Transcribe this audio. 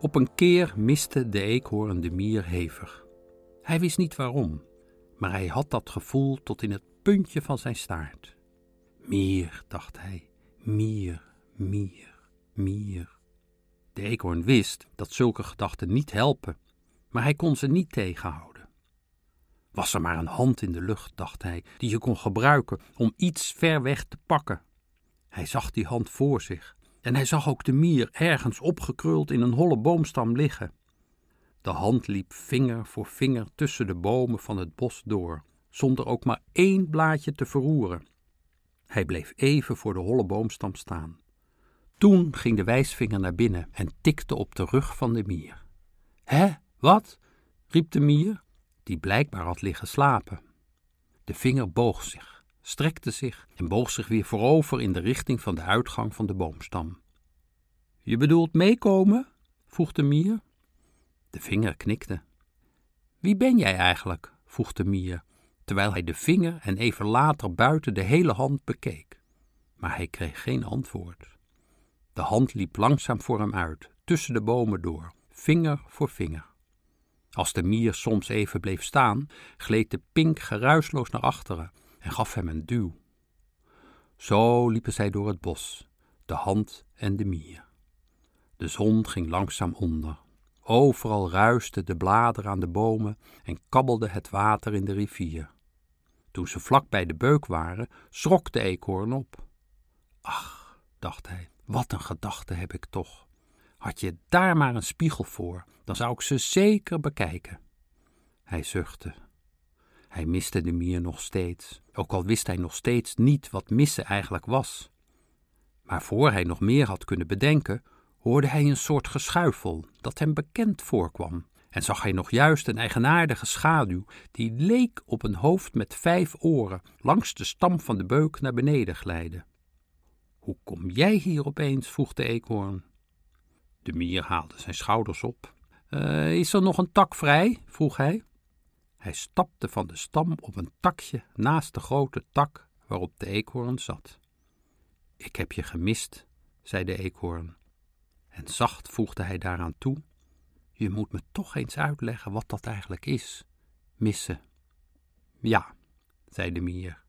Op een keer miste de eekhoorn de mier hevig. Hij wist niet waarom, maar hij had dat gevoel tot in het puntje van zijn staart. Mier, dacht hij, mier, mier, mier. De eekhoorn wist dat zulke gedachten niet helpen, maar hij kon ze niet tegenhouden. Was er maar een hand in de lucht, dacht hij, die je kon gebruiken om iets ver weg te pakken. Hij zag die hand voor zich en hij zag ook de mier ergens opgekruld in een holle boomstam liggen. De hand liep vinger voor vinger tussen de bomen van het bos door, zonder ook maar één blaadje te verroeren. Hij bleef even voor de holle boomstam staan. Toen ging de wijsvinger naar binnen en tikte op de rug van de mier. Hè, wat? Riep de mier, die blijkbaar had liggen slapen. De vinger boog zich, strekte zich en boog zich weer voorover in de richting van de uitgang van de boomstam. Je bedoelt meekomen? Vroeg de mier. De vinger knikte. Wie ben jij eigenlijk? Vroeg de mier, terwijl hij de vinger en even later buiten de hele hand bekeek. Maar hij kreeg geen antwoord. De hand liep langzaam voor hem uit, tussen de bomen door, vinger voor vinger. Als de mier soms even bleef staan, gleed de pink geruisloos naar achteren en gaf hem een duw. Zo liepen zij door het bos, de hand en de mier. De zon ging langzaam onder. Overal ruisten de bladeren aan de bomen en kabbelde het water in de rivier. Toen ze vlak bij de beuk waren, schrok de eekhoorn op. Ach, dacht hij, wat een gedachte heb ik toch. Had je daar maar een spiegel voor, dan zou ik ze zeker bekijken. Hij zuchtte. Hij miste de mier nog steeds, ook al wist hij nog steeds niet wat missen eigenlijk was. Maar voor hij nog meer had kunnen bedenken, hoorde hij een soort geschuifel dat hem bekend voorkwam en zag hij nog juist een eigenaardige schaduw die leek op een hoofd met 5 oren langs de stam van de beuk naar beneden glijden. Hoe kom jij hier opeens? Vroeg de eekhoorn. De mier haalde zijn schouders op. Is er nog een tak vrij? Vroeg hij. Hij stapte van de stam op een takje naast de grote tak waarop de eekhoorn zat. Ik heb je gemist, zei de eekhoorn. En zacht voegde hij daaraan toe, je moet me toch eens uitleggen wat dat eigenlijk is, missen. Ja, zei de mier,